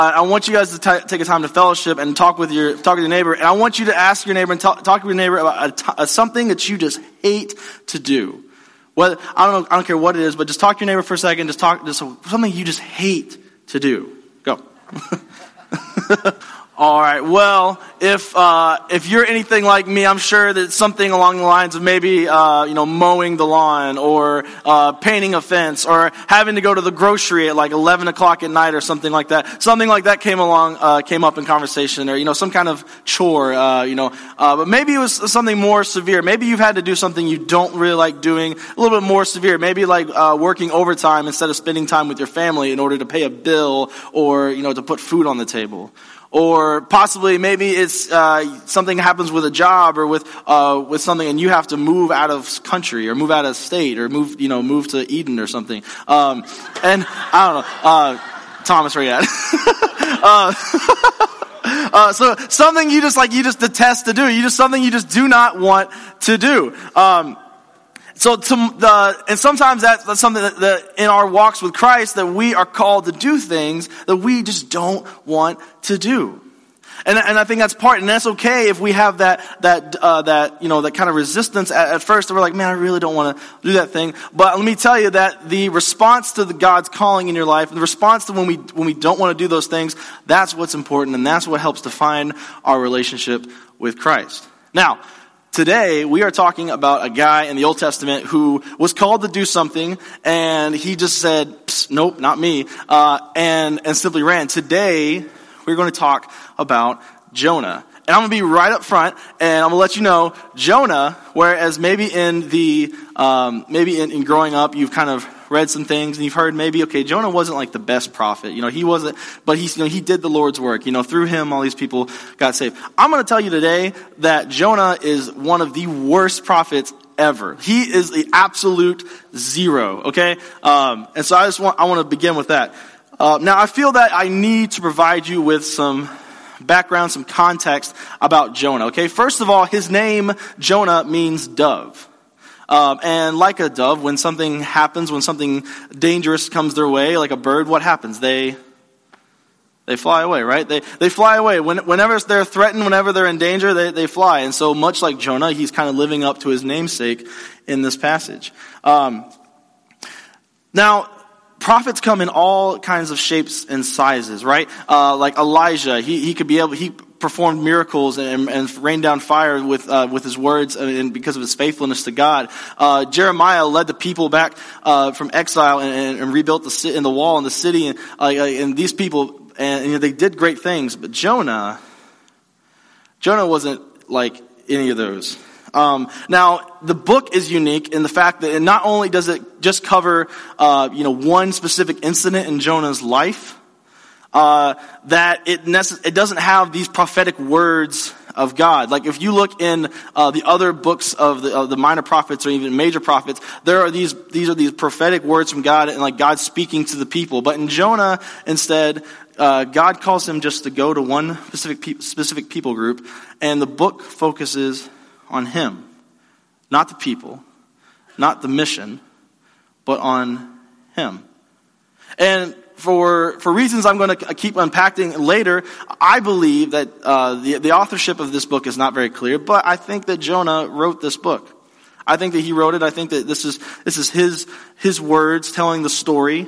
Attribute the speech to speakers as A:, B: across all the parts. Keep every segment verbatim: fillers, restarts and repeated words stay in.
A: I want you guys to t- take a time to fellowship and talk with your talk with your neighbor. And I want you to ask your neighbor and talk, talk with your neighbor about a t- a something that you just hate to do. Well, I don't know, I don't care what it is, but just talk to your neighbor for a second. Just talk, just something you just hate to do. Go. All right. Well, if uh, if you're anything like me, I'm sure that it's something along the lines of maybe uh, you know mowing the lawn or uh, painting a fence or having to go to the grocery at like eleven o'clock at night or something like that. Something like that came along, uh, came up in conversation, or you know some kind of chore. Uh, you know, uh, but maybe it was something more severe. Maybe you've had to do something you don't really like doing, a little bit more severe. Maybe like uh, working overtime instead of spending time with your family in order to pay a bill or you know to put food on the table. Or possibly maybe it's uh, something happens with a job or with uh, with something, and you have to move out of country or move out of state or move you know move to Eden or something. Um, and I don't know, uh, Thomas, where you at? uh, uh, so something you just like you just detest to do. You just something you just do not want to do. Um, So to the, and sometimes that's, that's something that, that in our walks with Christ that we are called to do things that we just don't want to do. And, and I think that's part, and that's okay if we have that, that, uh, that, you know, that kind of resistance at, at first. And we're like, man, I really don't want to do that thing. But let me tell you that the response to the God's calling in your life, the response to when we, when we don't want to do those things, that's what's important. And that's what helps define our relationship with Christ. Now, today, we are talking about a guy in the Old Testament who was called to do something, and he just said, nope, not me, uh, and, and simply ran. Today, we're going to talk about Jonah. And I'm going to be right up front, and I'm going to let you know, Jonah, whereas maybe in the, um, maybe in, in growing up, you've kind of read some things, and you've heard maybe, okay, Jonah wasn't like the best prophet. You know, he wasn't, but he's, you know, he did the Lord's work. You know, through him, all these people got saved. I'm going to tell you today that Jonah is one of the worst prophets ever. He is the absolute zero, okay? Um, and so I just want, I want to begin with that. Uh, now, I feel that I need to provide you with some background, some context about Jonah, okay? First of all, his name, Jonah, means dove. Um, and like a dove, when something happens, when something dangerous comes their way, like a bird, what happens? They they fly away, right? They they fly away. When, whenever they're threatened, whenever they're in danger, they, they fly. And so much like Jonah, he's kind of living up to his namesake in this passage. Um, now, prophets come in all kinds of shapes and sizes, right? Uh, like Elijah, he he could be able, he performed miracles and, and rained down fire with uh, with his words and because of his faithfulness to God. Uh, Jeremiah led the people back uh, from exile and, and rebuilt the in the wall in the city, and, uh, and these people and you know, they did great things. But Jonah, Jonah wasn't like any of those. Um, now, the book is unique in the fact that it not only does it just cover, uh, you know, one specific incident in Jonah's life, uh, that it necess- it doesn't have these prophetic words of God. Like if you look in uh, the other books of the, of the minor prophets or even major prophets, there are these these are these prophetic words from God and like God speaking to the people. But in Jonah, instead, uh, God calls him just to go to one specific pe- specific people group, and the book focuses on him, not the people, not the mission, but on him. And for for reasons I'm going to keep unpacking later, I believe that uh, the the authorship of this book is not very clear, but I think that Jonah wrote this book. I think that he wrote it. I think that this is this is his his words telling the story.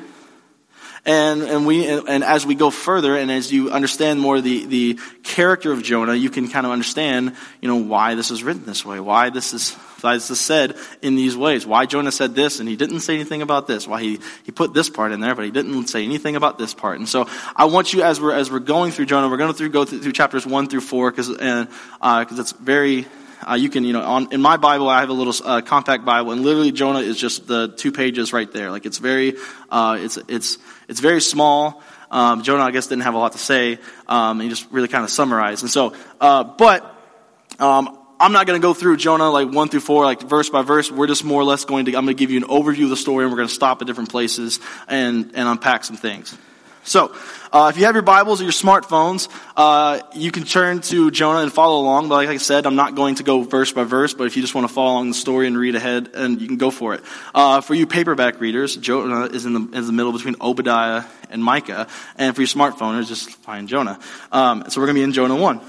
A: And and we and, and as we go further, and as you understand more the the character of Jonah, you can kind of understand, you know, why this is written this way, why this is why this is said in these ways, why Jonah said this and he didn't say anything about this, why he he put this part in there, but he didn't say anything about this part. And so I want you, as we're as we're going through Jonah, we're going to through, go through, through chapters one through four, because and uh, because it's very. Uh, you can, you know, on, in my Bible, I have a little uh, compact Bible, and literally Jonah is just the two pages right there. Like it's very, uh, it's it's it's very small. Um, Jonah, I guess, didn't have a lot to say. Um, he just really kind of summarized. And so, uh, but um, I'm not going to go through Jonah like one through four, like verse by verse. We're just more or less going to. I'm going to give you an overview of the story, and we're going to stop at different places and and unpack some things. So, uh, if you have your Bibles or your smartphones, uh, you can turn to Jonah and follow along. But like I said, I'm not going to go verse by verse, but if you just want to follow along the story and read ahead, and you can go for it. Uh, for you paperback readers, Jonah is in the, is the middle between Obadiah and Micah. And for your smartphoners, just find Jonah. Um, so we're going to be in Jonah one.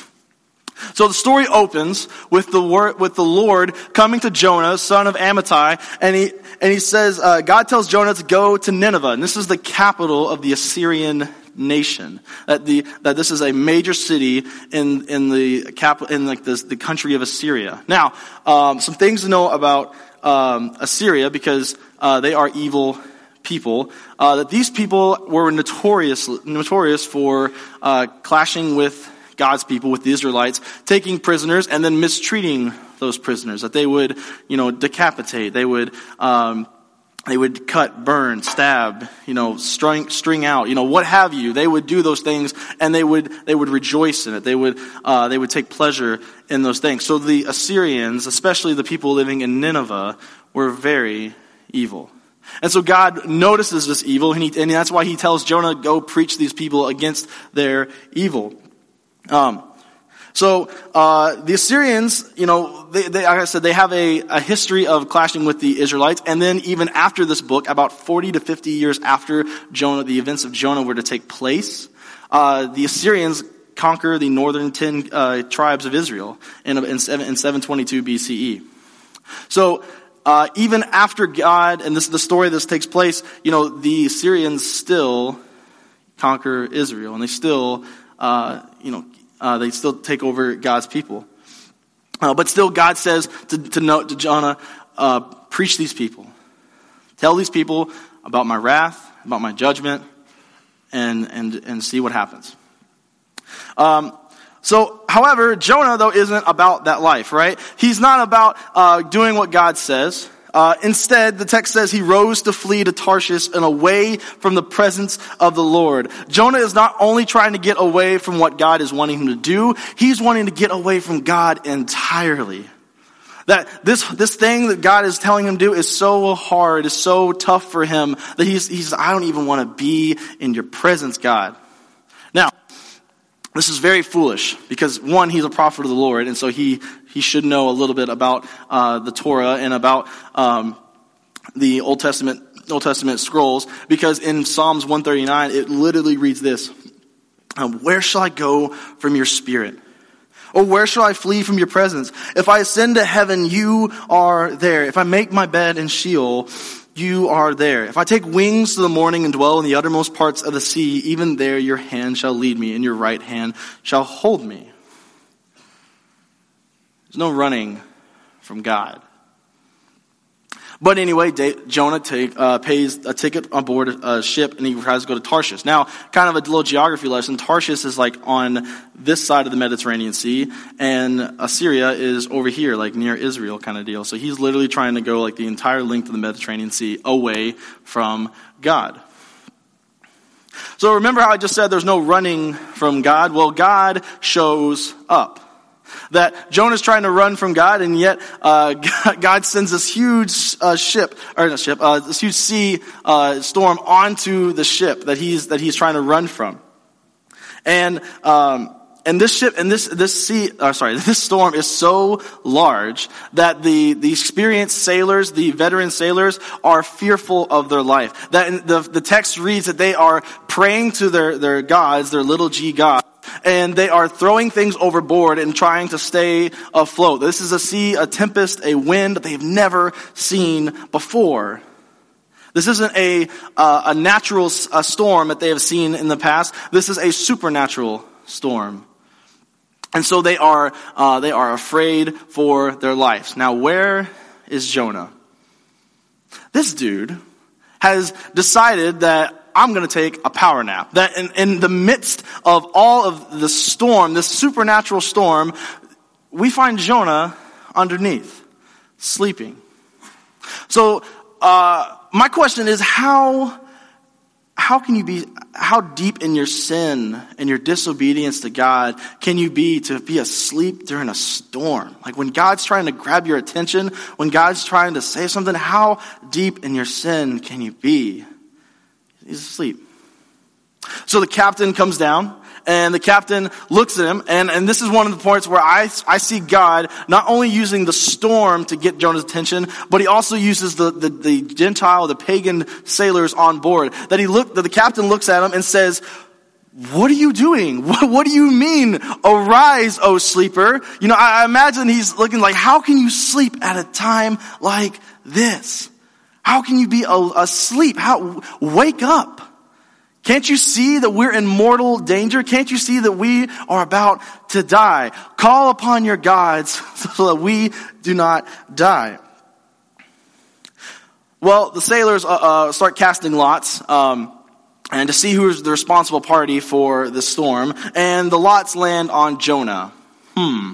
A: So the story opens with the word, with the Lord coming to Jonah, son of Amittai, and he and he says, uh, God tells Jonah to go to Nineveh, and this is the capital of the Assyrian nation. That the that this is a major city in in the capital in like this the country of Assyria. Now, um, some things to know about um, Assyria because uh, they are evil people. Uh, that these people were notorious notorious for uh, clashing with God's people, with the Israelites, taking prisoners and then mistreating those prisoners. That they would, you know, decapitate. They would, um, they would cut, burn, stab, you know, string, string out, you know, what have you. They would do those things, and they would, they would rejoice in it. They would, uh, they would take pleasure in those things. So the Assyrians, especially the people living in Nineveh, were very evil. And so God notices this evil, and, he, and that's why he tells Jonah, go preach these people against their evil. Um, so, uh, the Assyrians, you know, they, they, like I said, they have a, a history of clashing with the Israelites. And then even after this book, about forty to fifty years after Jonah, the events of Jonah were to take place, uh, the Assyrians conquer the northern ten, uh, tribes of Israel in, in, in seven twenty-two B C E. So, uh, even after God, and this is the story this takes place, you know, the Assyrians still conquer Israel, and they still, uh, you know, Uh, they still take over God's people. Uh, but still God says to, to, no, to Jonah, uh, preach these people. Tell these people about my wrath, about my judgment, and, and, and see what happens. Um, so, however, Jonah, though, isn't about that life, right? He's not about uh, doing what God says. Uh, instead, the text says he rose to flee to Tarshish and away from the presence of the Lord. Jonah is not only trying to get away from what God is wanting him to do, he's wanting to get away from God entirely. That this, this thing that God is telling him to do is so hard, is so tough for him that he's, he's, I don't even want to be in your presence, God. Now, this is very foolish because one, he's a prophet of the Lord, and so he he should know a little bit about uh, the Torah and about um, the Old Testament Old Testament scrolls. Because in Psalms one thirty-nine, it literally reads this: um, "Where shall I go from your spirit? Or where shall I flee from your presence? If I ascend to heaven, you are there. If I make my bed in Sheol, you are there. If I take wings to the morning and dwell in the uttermost parts of the sea, even there your hand shall lead me, and your right hand shall hold me." There's no running from God. But anyway, Jonah take, uh, pays a ticket on board a ship, and he tries to go to Tarshish. Now, kind of a little geography lesson. Tarshish is like on this side of the Mediterranean Sea, and Assyria is over here, like near Israel kind of deal. So he's literally trying to go like the entire length of the Mediterranean Sea away from God. So remember how I just said there's no running from God? Well, God shows up. That Jonah's trying to run from God, and yet uh, God sends this huge uh, ship, or not ship, uh, this huge sea uh, storm onto the ship that he's that he's trying to run from, and um, and this ship and this this sea, uh, sorry, this storm is so large that the the experienced sailors, the veteran sailors, are fearful of their life. That the the text reads that they are praying to their their gods, their little g gods. And they are throwing things overboard and trying to stay afloat. This is a sea, a tempest, a wind that they've never seen before. This isn't a uh, a natural a storm that they have seen in the past. This is a supernatural storm. And so they are uh, they are afraid for their lives. Now, where is Jonah? This dude has decided that I'm going to take a power nap. That in, in the midst of all of the storm, this supernatural storm, we find Jonah underneath, sleeping. So, uh, my question is, how, how can you be, how deep in your sin and your disobedience to God can you be to be asleep during a storm? Like when God's trying to grab your attention, when God's trying to say something, how deep in your sin can you be? He's asleep. So the captain comes down, and the captain looks at him, and, and this is one of the points where I, I see God not only using the storm to get Jonah's attention, but he also uses the, the, the Gentile, the pagan sailors on board. That he look, that the captain looks at him and says, "What are you doing? What, what do you mean, arise, O sleeper?" You know, I, I imagine he's looking like, how can you sleep at a time like this? How can you be asleep? How, wake up. Can't you see that we're in mortal danger? Can't you see that we are about to die? Call upon your gods so that we do not die. Well, the sailors uh, uh, start casting lots, um, and to see who's the responsible party for the storm, and the lots land on Jonah. Hmm.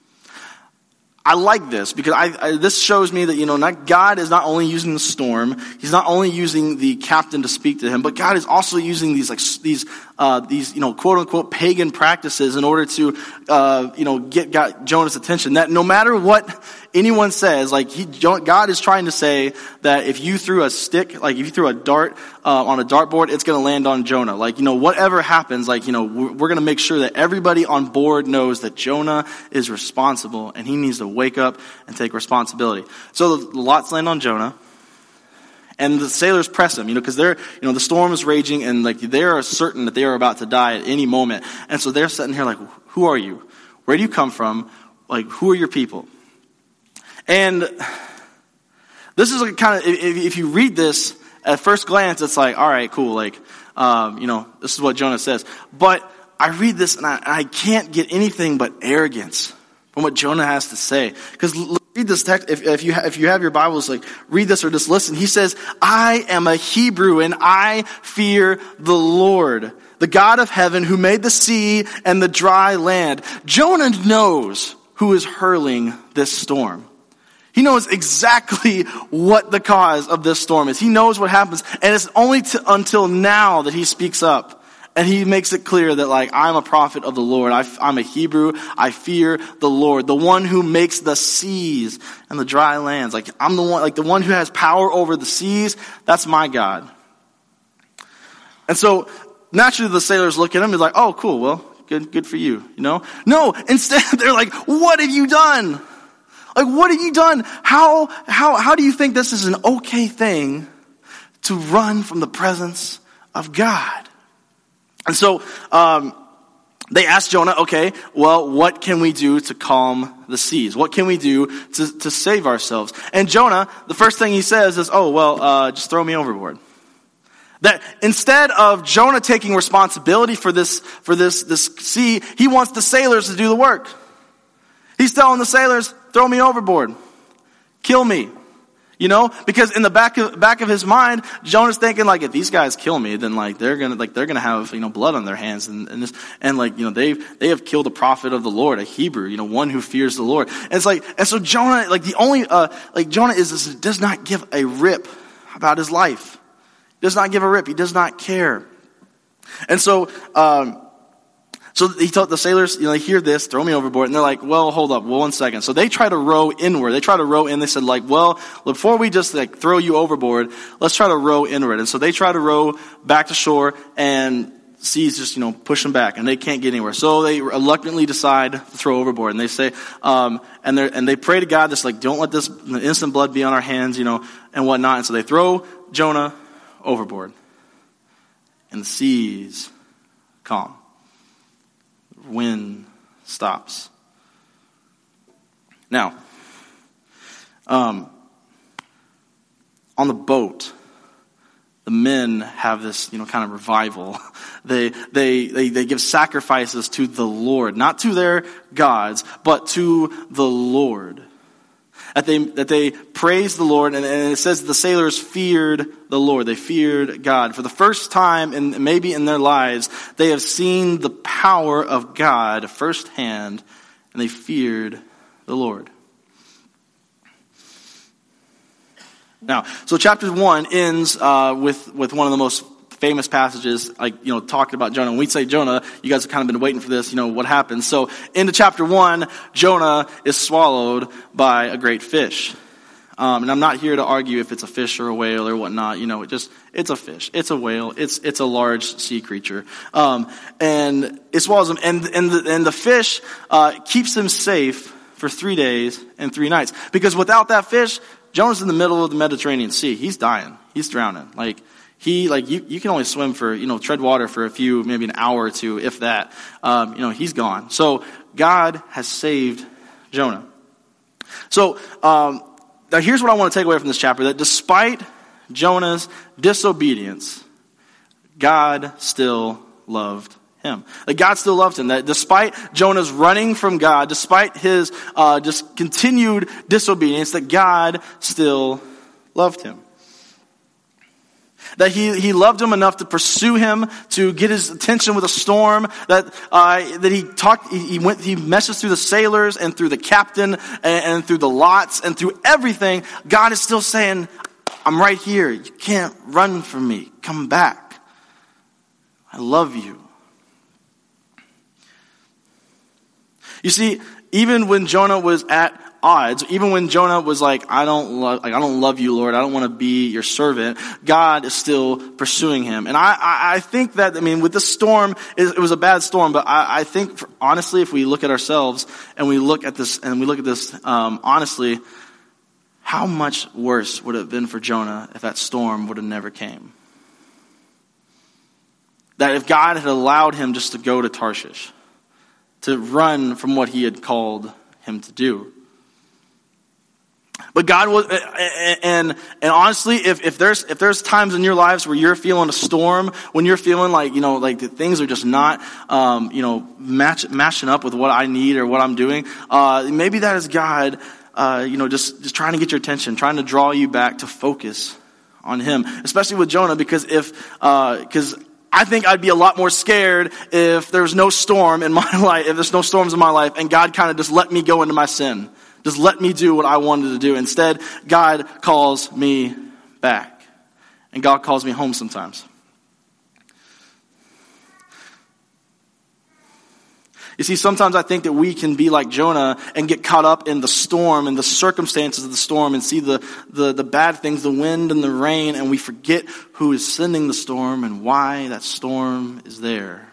A: I like this because I, I, this shows me that, you know, not, God is not only using the storm, he's not only using the captain to speak to him, but God is also using these, like, these, uh, these, you know, quote unquote pagan practices in order to, uh, you know, get God, Jonah's attention. That no matter what anyone says, like, he, God is trying to say that if you threw a stick, like if you threw a dart, uh, on a dartboard, it's going to land on Jonah. Like, you know, whatever happens, like, you know, we're, we're going to make sure that everybody on board knows that Jonah is responsible and he needs to wake up and take responsibility. So the lots land on Jonah, and the sailors press him, you know, because they're, you know, the storm is raging, and like they are certain that they are about to die at any moment. And so they're sitting here like, who are you? Where do you come from? Like, who are your people? And this is like kind of, if, if you read this at first glance, it's like, all right, cool, like, um, you know, this is what Jonah says. But I read this and I, I can't get anything but arrogance from what Jonah has to say. Because read this text, if, if you ha, if you have your Bibles, like, read this or just listen. He says, "I am a Hebrew and I fear the Lord, the God of heaven who made the sea and the dry land." Jonah knows who is hurling this storm. He knows exactly what the cause of this storm is. He knows what happens. And it's only to, until now that he speaks up. And he makes it clear that, like, I'm a prophet of the Lord. I, I'm a Hebrew. I fear the Lord, the one who makes the seas and the dry lands. Like, I'm the one, like the one who has power over the seas. That's my God. And so naturally the sailors look at him and be like, "Oh, cool. Well, good, good for you." You know? No, instead they're like, "What have you done? Like, what have you done? How, how, how do you think this is an okay thing to run from the presence of God?" And so, um, they asked Jonah, okay, well, what can we do to calm the seas? What can we do to, to save ourselves? And Jonah, the first thing he says is, "Oh, well, uh, just throw me overboard." That instead of Jonah taking responsibility for this, for this, this sea, he wants the sailors to do the work. He's telling the sailors, "Throw me overboard. Kill me." You know, because in the back of, back of his mind, Jonah's thinking, like, if these guys kill me, then like they're gonna like they're gonna have, you know, blood on their hands, and and, this, and like, you know, they've they have killed a prophet of the Lord, a Hebrew, you know, one who fears the Lord. And it's like, and so Jonah, like the only uh like Jonah is, is does not give a rip about his life. He does not give a rip. He does not care. And so, um, So he told the sailors, you know, they hear this, "Throw me overboard." And they're like, "Well, hold up, well, one second." So they try to row inward. They try to row in. They said, like, "Well, before we just like throw you overboard, let's try to row inward." And so they try to row back to shore, and seas just, you know, push them back, and they can't get anywhere. So they reluctantly decide to throw overboard. And they say, um, and they and they pray to God, just like, "Don't let this innocent blood be on our hands," you know, and whatnot. And so they throw Jonah overboard, and the seas calm. Wind stops. Now, um, on the boat, the men have this, you know, kind of revival. They, they, they, they give sacrifices to the Lord, not to their gods, but to the Lord. That they, that they praise the Lord, and, and it says the sailors feared the Lord. They feared God. For the first time, and maybe in their lives, they have seen the power of God firsthand, and they feared the Lord. Now, so chapter one ends uh, with, with one of the most famous passages, like, you know, talking about Jonah. When we say Jonah, you guys have kind of been waiting for this, you know, what happens. So into chapter one, Jonah is swallowed by a great fish. Um, and I'm not here to argue if it's a fish or a whale or whatnot. You know, it just it's a fish. It's a whale. It's it's a large sea creature. Um, and it swallows him. And and the, and the fish uh, keeps him safe for three days and three nights. Because without that fish, Jonah's in the middle of the Mediterranean Sea. He's dying. He's drowning. Like he like you you can only swim for you know tread water for a few maybe an hour or two if that. Um, you know he's gone. So God has saved Jonah. So. Um, Now here's what I want to take away from this chapter, that despite Jonah's disobedience, God still loved him. That God still loved him. That despite Jonah's running from God, despite his uh, just continued disobedience, that God still loved him. That he, he loved him enough to pursue him, to get his attention with a storm. That uh, that he talked, he, he went, he messaged through the sailors and through the captain and, and through the lots and through everything. God is still saying, "I'm right here. You can't run from me. Come back. I love you." You see, even when Jonah was at odds, even when Jonah was like, I don't love, like, I don't love you, Lord. I don't want to be your servant. God is still pursuing him. And I, I, I think that, I mean, with this storm, it, it was a bad storm, but I, I think, for, honestly, if we look at ourselves and we look at this, and we look at this, um, honestly, how much worse would it have been for Jonah if that storm would have never came? That if God had allowed him just to go to Tarshish, to run from what he had called him to do. But God was, and and honestly, if if there's if there's times in your lives where you're feeling a storm, when you're feeling like you know like things are just not um, you know match matching up with what I need or what I'm doing, uh, maybe that is God, uh, you know, just just trying to get your attention, trying to draw you back to focus on Him, especially with Jonah, because if because. Uh, I think I'd be a lot more scared if there's no storm in my life, if there's no storms in my life, and God kind of just let me go into my sin. Just let me do what I wanted to do. Instead, God calls me back. And God calls me home sometimes. You see, sometimes I think that we can be like Jonah and get caught up in the storm and the circumstances of the storm and see the, the, the bad things, the wind and the rain, and we forget who is sending the storm and why that storm is there.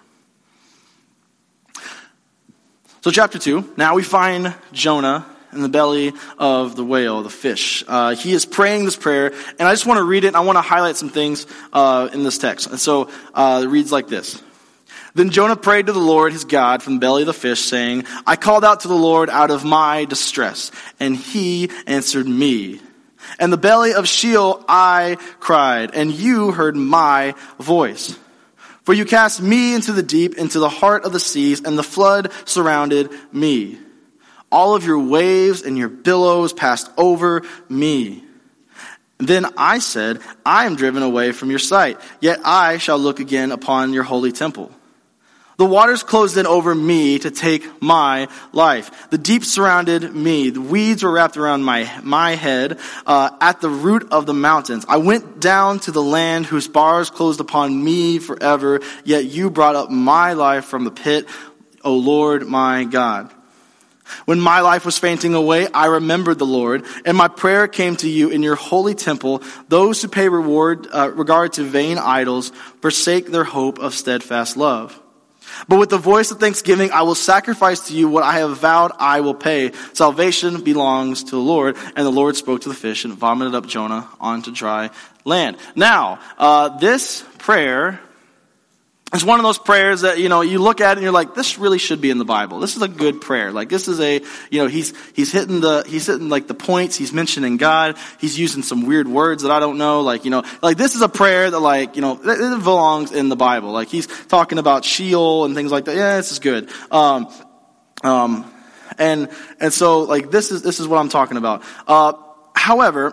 A: So chapter two, now we find Jonah in the belly of the whale, the fish. Uh, he is praying this prayer, and I just want to read it, and I want to highlight some things uh, in this text. And so uh, it reads like this. Then Jonah prayed to the Lord his God from the belly of the fish, saying, I called out to the Lord out of my distress, and he answered me. And the belly of Sheol I cried, and you heard my voice. For you cast me into the deep, into the heart of the seas, and the flood surrounded me. All of your waves and your billows passed over me. Then I said, I am driven away from your sight, yet I shall look again upon your holy temple. The waters closed in over me to take my life. The deep surrounded me. The weeds were wrapped around my, my head uh, at the root of the mountains. I went down to the land whose bars closed upon me forever, yet you brought up my life from the pit, O Lord my God. When my life was fainting away, I remembered the Lord, and my prayer came to you in your holy temple. Those who pay reward, uh, regard to vain idols forsake their hope of steadfast love. But with the voice of thanksgiving, I will sacrifice to you what I have vowed I will pay. Salvation belongs to the Lord. And the Lord spoke to the fish and vomited up Jonah onto dry land. Now, uh, this prayer is one of those prayers that, you know, you look at it and you're like, this really should be in the Bible. This is a good prayer. Like, this is a, you know, he's, he's hitting the, he's hitting like the points. He's mentioning God. He's using some weird words that I don't know. Like, you know, like this is a prayer that like, you know, it, it belongs in the Bible. Like he's talking about Sheol and things like that. Yeah, this is good. Um, um, and, and so like this is, this is what I'm talking about. Uh, however,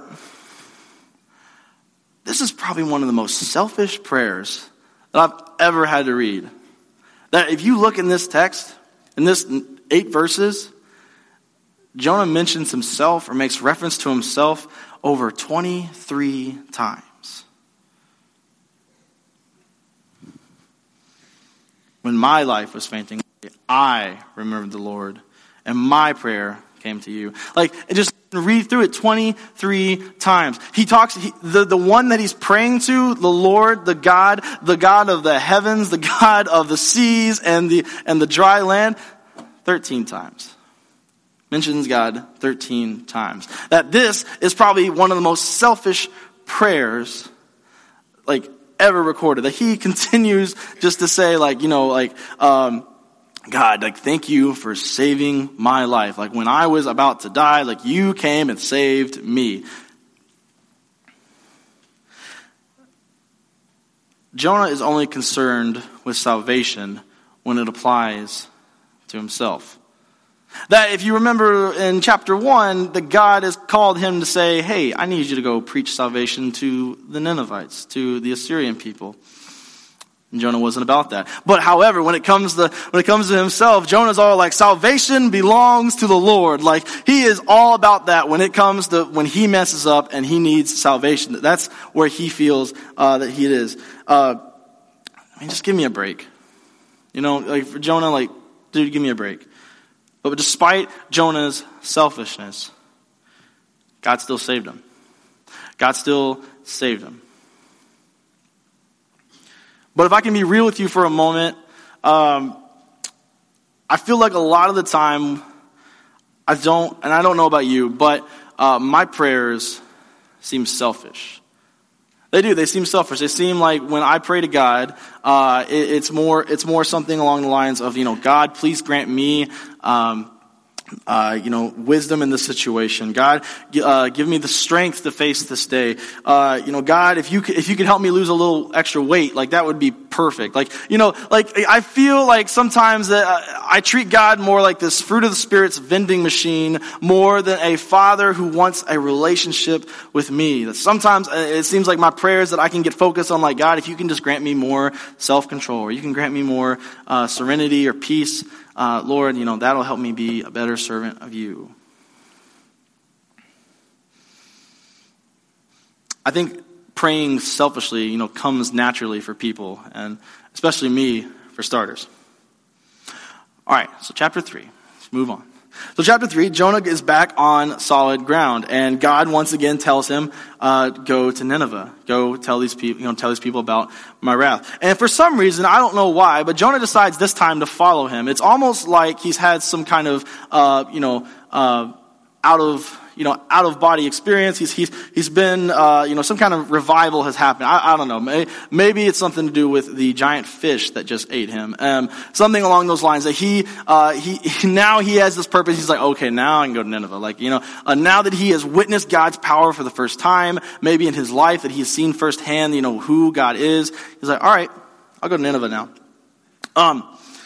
A: this is probably one of the most selfish prayers that I've ever had to read. That if you look in this text, in this eight verses, Jonah mentions himself or makes reference to himself over twenty-three times. When my life was fainting, I remembered the Lord, and my prayer came to you. Like, just read through it twenty-three times. He talks, he, the, the one that he's praying to, the Lord, the God, the God of the heavens, the God of the seas and the, and the dry land, thirteen times. Mentions God thirteen times. That this is probably one of the most selfish prayers, like, ever recorded. That he continues just to say, like, you know, like, um, God, like, thank you for saving my life. Like, when I was about to die, like, you came and saved me. Jonah is only concerned with salvation when it applies to himself. That if you remember in chapter one, that God has called him to say, hey, I need you to go preach salvation to the Ninevites, to the Assyrian people. And Jonah wasn't about that. But however, when it comes to when it comes to himself, Jonah's all like, salvation belongs to the Lord. Like, he is all about that when it comes to when he messes up and he needs salvation. That's where he feels uh, that he is. Uh, I mean, just give me a break. You know, like for Jonah, like, dude, give me a break. But despite Jonah's selfishness, God still saved him. God still saved him. But if I can be real with you for a moment, um, I feel like a lot of the time, I don't, and I don't know about you, but uh, my prayers seem selfish. They do. They seem selfish. They seem like when I pray to God, uh, it, it's more it's more something along the lines of, you know, God, please grant me, um, uh, you know, wisdom in this situation. God, uh, give me the strength to face this day. Uh, you know, God, if you could, if you could help me lose a little extra weight, like that would be perfect. Like, you know, like I feel like sometimes that I treat God more like this fruit of the Spirit's vending machine more than a father who wants a relationship with me. That sometimes it seems like my prayers that I can get focused on, like, God, if you can just grant me more self-control, or you can grant me more uh, serenity or peace, Uh, Lord, you know, that'll help me be a better servant of you. I think praying selfishly, you know, comes naturally for people, and especially me, for starters. All right, so chapter three. Let's move on. So chapter three, Jonah is back on solid ground, and God once again tells him, uh, "Go to Nineveh. Go tell these people, you know, tell these people about my wrath." And for some reason, I don't know why, but Jonah decides this time to follow him. It's almost like he's had some kind of, uh, you know, uh, out of, you know, out of body experience. He's he's he's been, uh, you know, some kind of revival has happened. I, I don't know. Maybe, maybe it's something to do with the giant fish that just ate him. Um, something along those lines. That he, uh, he, he now he has this purpose. He's like, okay, now I can go to Nineveh. Like, you know, uh, now that he has witnessed God's power for the first time, maybe in his life, that he's seen firsthand, you know, who God is. He's like, all right, I'll go to Nineveh now. Um,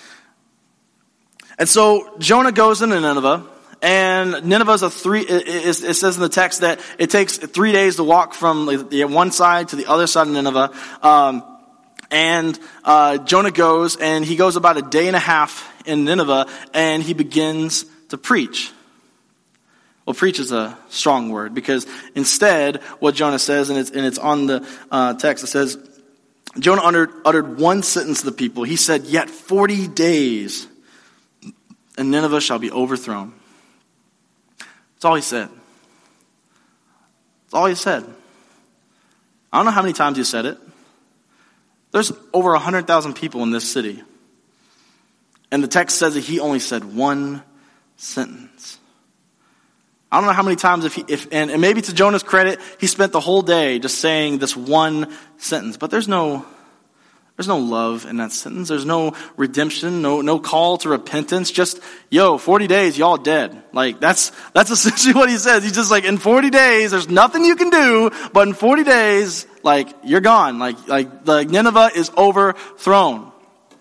A: and so Jonah goes into Nineveh. And Nineveh's a three, it, it, it says in the text that it takes three days to walk from the one side to the other side of Nineveh. Um, and, uh, Jonah goes, and he goes about a day and a half in Nineveh, and he begins to preach. Well, preach is a strong word, because instead, what Jonah says, and it's, and it's on the, uh, text, it says, Jonah uttered, uttered one sentence to the people. He said, "Yet forty days, and Nineveh shall be overthrown." That's all he said. That's all he said. I don't know how many times he said it. There's over one hundred thousand people in this city. And the text says that he only said one sentence. I don't know how many times, if he, if and, and maybe to Jonah's credit, he spent the whole day just saying this one sentence. But there's no... There's no love in that sentence. There's no redemption, no no call to repentance. Just, yo, forty days, y'all dead. Like, that's that's essentially what he says. He's just like, in forty days, there's nothing you can do, but in forty days, like, you're gone. Like, like, like Nineveh is overthrown.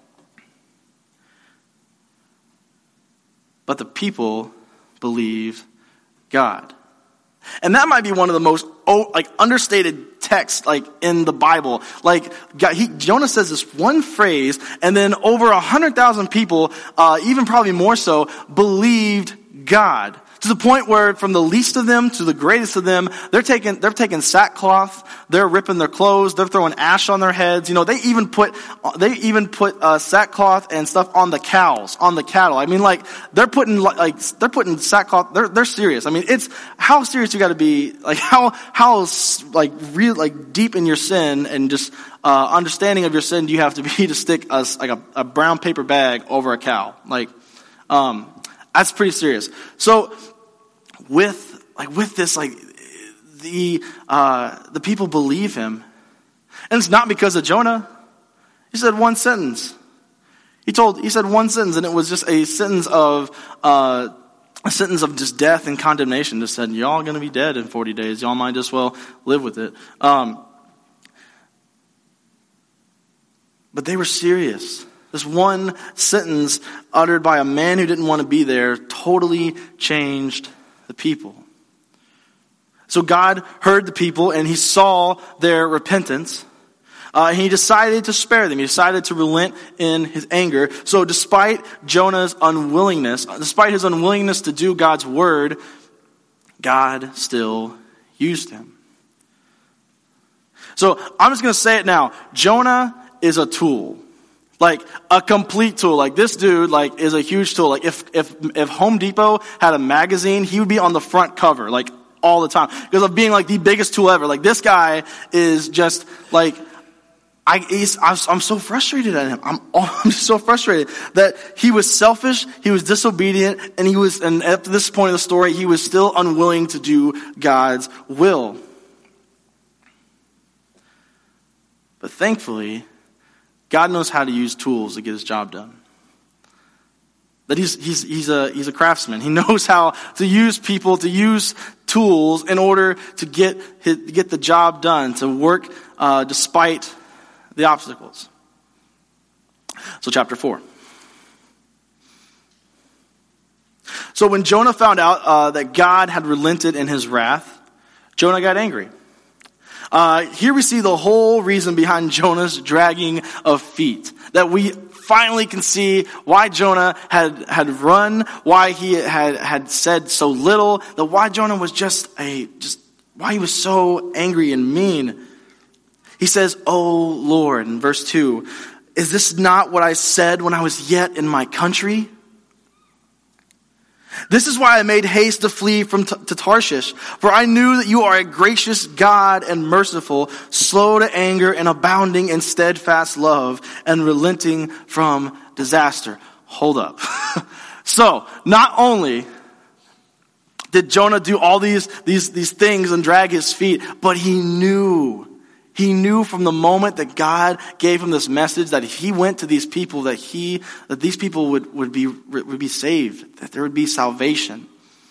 A: But the people believe God. And that might be one of the most, oh, like, understated texts, like, in the Bible. Like, God, he, Jonah says this one phrase, and then over a hundred thousand people, uh, even probably more so, believed God. To the point where from the least of them to the greatest of them, they're taking, they're taking sackcloth, they're ripping their clothes, they're throwing ash on their heads. You know, they even put, they even put, uh, sackcloth and stuff on the cows, on the cattle. I mean, like, they're putting, like, they're putting sackcloth, they're, they're serious. I mean, it's, how serious you gotta be, like, how, how, like, real, like, deep in your sin and just, uh, understanding of your sin do you have to be to stick a, like a, a brown paper bag over a cow? Like, um, that's pretty serious. So, with, like, with this, like, the, uh, the people believe him. And it's not because of Jonah. He said one sentence. He told, he said one sentence, and it was just a sentence of, uh, a sentence of just death and condemnation. Just said, y'all gonna be dead in forty days. Y'all might as well live with it. Um, but they were serious. This one sentence uttered by a man who didn't want to be there totally changed the people. So God heard the people and he saw their repentance. Uh, and he decided to spare them. He decided to relent in his anger. So despite Jonah's unwillingness, despite his unwillingness to do God's word, God still used him. So I'm just going to say it now. Jonah is a tool. Like a complete tool. Like this dude, like, is a huge tool. Like if if if Home Depot had a magazine, he would be on the front cover, like all the time, because of being like the biggest tool ever. Like this guy is just like, I he's, I'm so frustrated at him. I'm I'm so frustrated that he was selfish, he was disobedient, and he was, and at this point of the story, he was still unwilling to do God's will. But thankfully, God knows how to use tools to get his job done. That he's he's he's a he's a craftsman. He knows how to use people, to use tools in order to get his, get the job done, to work uh, despite the obstacles. So chapter four. So when Jonah found out uh, that God had relented in his wrath, Jonah got angry. Uh, here we see the whole reason behind Jonah's dragging of feet. That we finally can see why Jonah had, had run, why he had, had said so little, that why Jonah was just a, just, why he was so angry and mean. He says, "Oh Lord," in verse two, "is this not what I said when I was yet in my country? This is why I made haste to flee from t- to Tarshish, for I knew that you are a gracious God and merciful, slow to anger and abounding in steadfast love and relenting from disaster." Hold up. So, not only did Jonah do all these, these, these things and drag his feet, but he knew, he knew from the moment that God gave him this message that if he went to these people, that he, that these people would, would be, would be saved, that there would be salvation.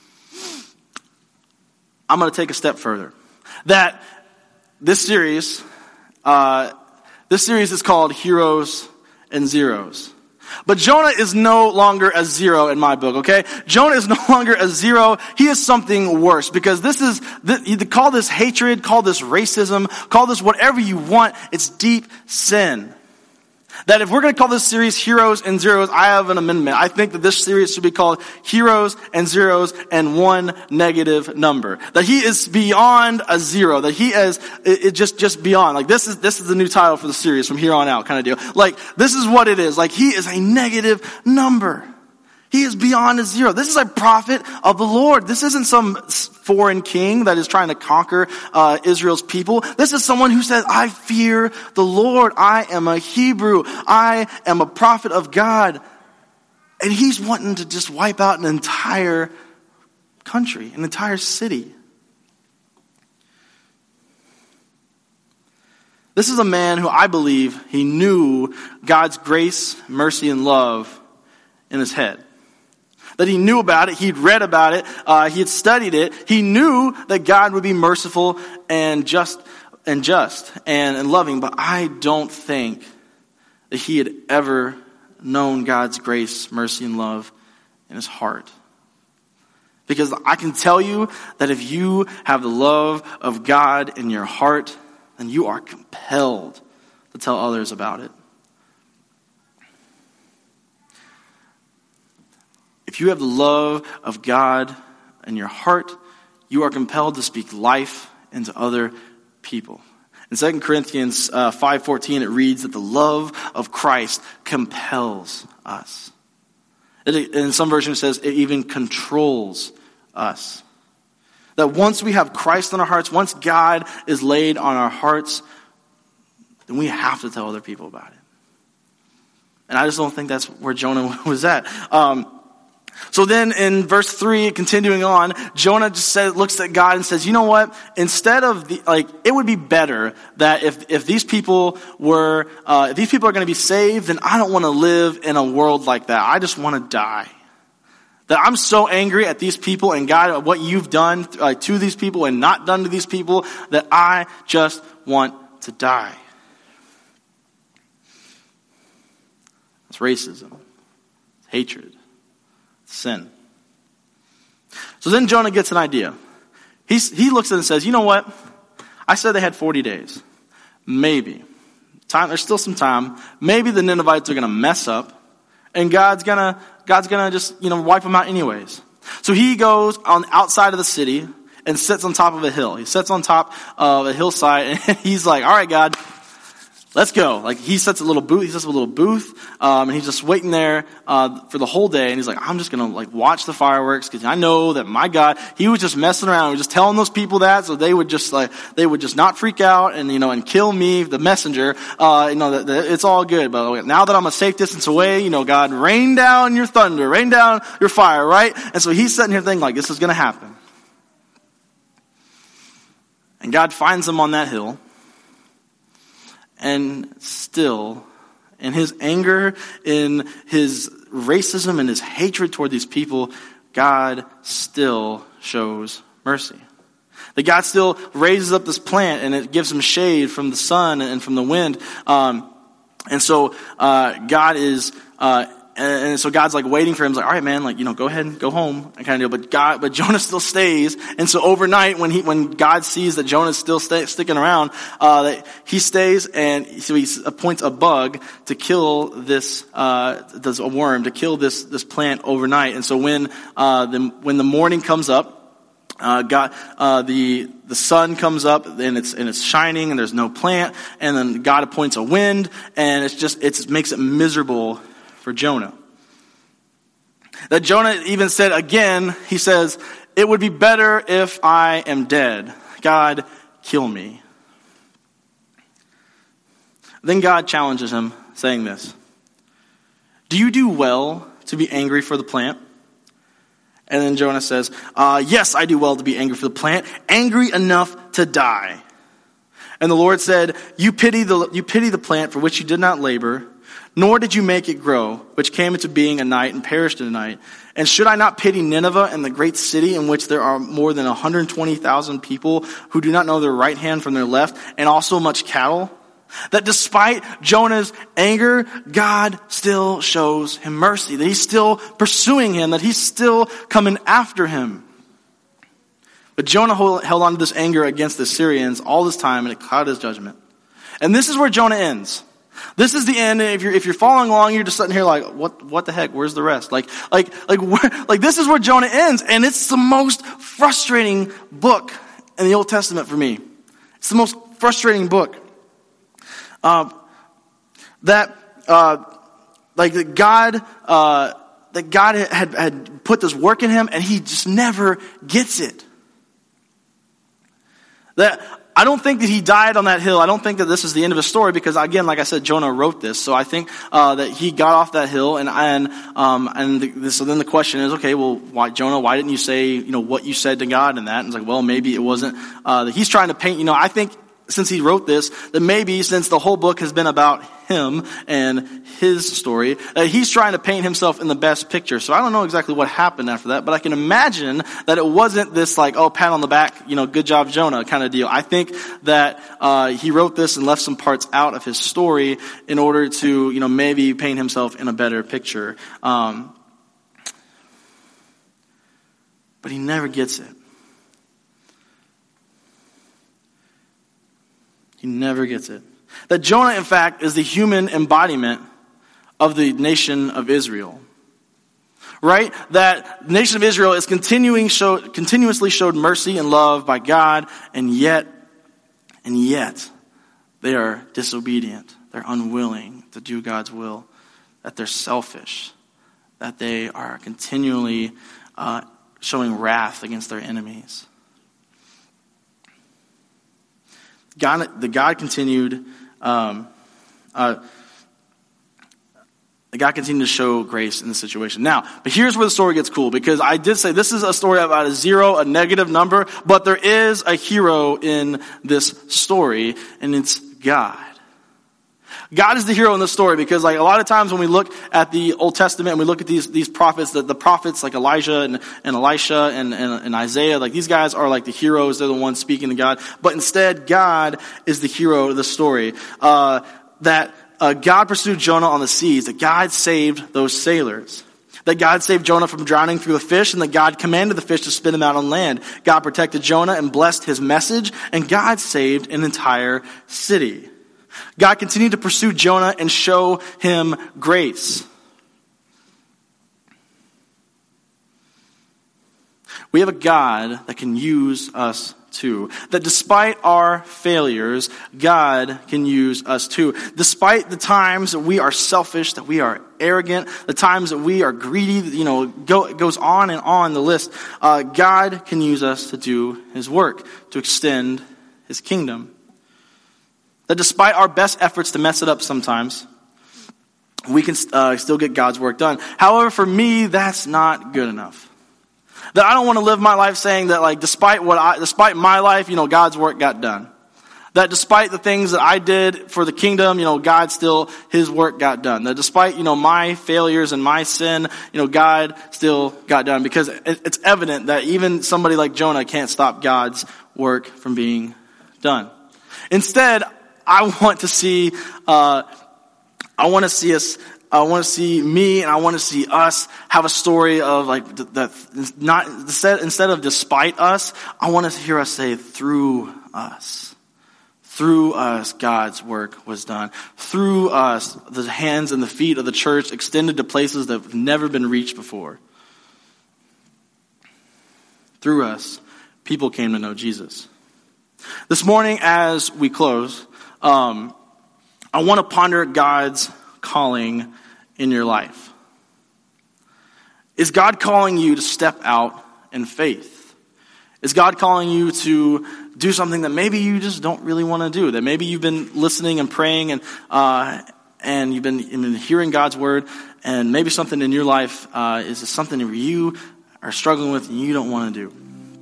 A: I'm going to take a step further. That this series, uh, this series is called Heroes and Zeros. But Jonah is no longer a zero in my book, okay? Jonah is no longer a zero. He is something worse, because this is, you call this hatred, call this racism, call this whatever you want. It's deep sin. That if we're going to call this series Heroes and Zeros, I have an amendment. I think that this series should be called Heroes and Zeros and one negative number. That he is beyond a zero. That he is it, it just just beyond. Like this is this is the new title for the series from here on out, kind of deal. Like this is what it is. Like he is a negative number. He is beyond a zero. This is a prophet of the Lord. This isn't some foreign king that is trying to conquer uh, Israel's people. This is someone who says, "I fear the Lord. I am a Hebrew. I am a prophet of God." And he's wanting to just wipe out an entire country, an entire city. This is a man who I believe he knew God's grace, mercy, and love in his head. That he knew about it, he'd read about it, uh, he had studied it. He knew that God would be merciful and just and just and, and loving, but I don't think that he had ever known God's grace, mercy, and love in his heart. Because I can tell you that if you have the love of God in your heart, then you are compelled to tell others about it. If you have the love of God in your heart, you are compelled to speak life into other people. In Second Corinthians uh, five fourteen, it reads that the love of Christ compels us. It, in some versions it says it even controls us. That once we have Christ in our hearts, once God is laid on our hearts, then we have to tell other people about it. And I just don't think that's where Jonah was at. Um, so then in verse three, continuing on, Jonah just said, looks at God and says, you know what? Instead of the, like, it would be better that if, if these people were, uh, if these people are going to be saved, then I don't want to live in a world like that. I just want to die. That I'm so angry at these people and God, what you've done uh, to these people and not done to these people, that I just want to die. It's racism. It's hatred. It's sin. So then Jonah gets an idea. He's, he looks at it and says, you know what? I said they had forty days. Maybe. Time, there's still some time. Maybe the Ninevites are going to mess up. And God's going to God's going to just, you know, wipe them out anyways. So he goes on the outside of the city and sits on top of a hill. He sits on top of a hillside and he's like, all right, God, let's go. Like he sets a little booth, he sets a little booth, um, and he's just waiting there uh, for the whole day. And he's like, I'm just gonna like watch the fireworks because I know that my God, he was just messing around. He was just telling those people that so they would just like they would just not freak out and you know and kill me, the messenger. Uh, you know that, that it's all good. But now that I'm a safe distance away, you know, God, rain down your thunder, rain down your fire, right? And so he's sitting here thinking like this is gonna happen. And God finds him on that hill. And still, in his anger, in his racism, and his hatred toward these people, God still shows mercy. That God still raises up this plant, and it gives him shade from the sun and from the wind. Um, and so uh, God is... Uh, And so God's like waiting for him. He's like, all right, man, like, you know, go ahead and go home. I kind of deal. But God, but Jonah still stays. And so overnight when he, when God sees that Jonah's still stay, sticking around, uh, that he stays and so he appoints a bug to kill this, uh, does a worm to kill this, this plant overnight. And so when, uh, the, when the morning comes up, Uh, God, uh, the, the sun comes up and it's, and it's shining and there's no plant. And then God appoints a wind and it's just, it's, it makes it miserable for Jonah. That Jonah even said again, he says, it would be better if I am dead. God, kill me. Then God challenges him saying this. Do you do well to be angry for the plant? And then Jonah says, uh, yes, I do well to be angry for the plant, angry enough to die. And the Lord said, you pity the, you pity the plant for which you did not labor, nor did you make it grow, which came into being a night and perished in a night. And should I not pity Nineveh and the great city in which there are more than one hundred twenty thousand people who do not know their right hand from their left, and also much cattle? That despite Jonah's anger, God still shows him mercy. That he's still pursuing him. That he's still coming after him. But Jonah held on to this anger against the Syrians all this time, and it clouded his judgment. And this is where Jonah ends. This is the end. If you're if you're following along, you're just sitting here like, what what the heck? Where's the rest? Like like like where, like this is where Jonah ends, and it's the most frustrating book in the Old Testament for me. It's the most frustrating book. Uh, that uh, like that God uh, that God had had put this work in him, and he just never gets it. That. I don't think that he died on that hill. I don't think that this is the end of his story because, again, like I said, Jonah wrote this. So I think uh, that he got off that hill, and and um, and the, so then the question is, okay, well, why, Jonah? Why didn't you say, you know, what you said to God in that? And it's like, well, maybe it wasn't uh, that he's trying to paint. You know, I think since he wrote this, that maybe since the whole book has been about him and his story, uh, he's trying to paint himself in the best picture. So I don't know exactly what happened after that, but I can imagine that it wasn't this like, oh, pat on the back, you know, good job, Jonah kind of deal. I think that uh, he wrote this and left some parts out of his story in order to, you know, maybe paint himself in a better picture. Um, but he never gets it. He never gets it. That Jonah, in fact, is the human embodiment of the nation of Israel. right? That the nation of Israel is continuing show, continuously showed mercy and love by God, and yet, and yet, they are disobedient. They're unwilling to do God's will. That they're selfish. That they are continually uh, showing wrath against their enemies. God, the God continued, um, uh, God continued to show grace in the situation. Now, but here's where the story gets cool, because I did say this is a story about a zero, a negative number, but there is a hero in this story, and it's God. God is the hero in this story, because like a lot of times when we look at the Old Testament and we look at these these prophets, the, the prophets like Elijah and, and Elisha and, and, and Isaiah, like these guys are like the heroes. They're the ones speaking to God. But instead, God is the hero of the story. Uh, that uh, God pursued Jonah on the seas. That God saved those sailors. That God saved Jonah from drowning through the fish, and that God commanded the fish to spit him out on land. God protected Jonah and blessed his message, and God saved an entire city. God continued to pursue Jonah and show him grace. We have a God that can use us too. That despite our failures, God can use us too. Despite the times that we are selfish, that we are arrogant, the times that we are greedy, you know, go, it goes on and on the list. Uh, God can use us to do his work, to extend his kingdom. That despite our best efforts to mess it up sometimes, we can uh, still get God's work done. However, for me, that's not good enough. That I don't want to live my life saying that, like, despite what I, despite my life, you know, God's work got done. That despite the things that I did for the kingdom, you know, God still, his work got done. That despite, you know, my failures and my sin, you know, God still got done. Because it's evident that even somebody like Jonah can't stop God's work from being done. Instead, I want to see, uh, I want to see us, I want to see me and I want to see us have a story of like, that not, instead, instead of despite us, I want to hear us say through us. Through us, God's work was done. Through us, the hands and the feet of the church extended to places that have never been reached before. Through us, people came to know Jesus. This morning, as we close, Um, I want to ponder God's calling in your life. Is God calling you to step out in faith? Is God calling you to do something that maybe you just don't really want to do? That maybe you've been listening and praying and uh, and you've been, you've been hearing God's word, and maybe something in your life uh, is something that you are struggling with and you don't want to do.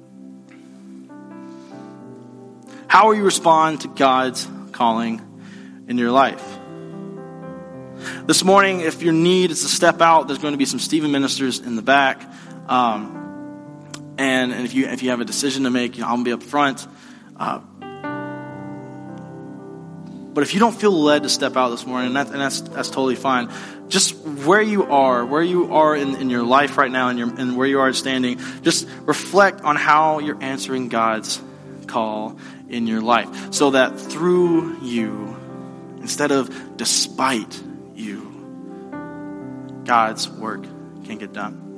A: How will you respond to God's calling in your life? This morning, if your need is to step out, there's going to be some Stephen ministers in the back. Um, and, and if you if you have a decision to make, you know, I'm going to be up front. Uh, but if you don't feel led to step out this morning, and, that, and that's that's totally fine. Just where you are, where you are in, in your life right now, and, your, and where you are standing, just reflect on how you're answering God's call in your life, so that through you, instead of despite you, God's work can get done.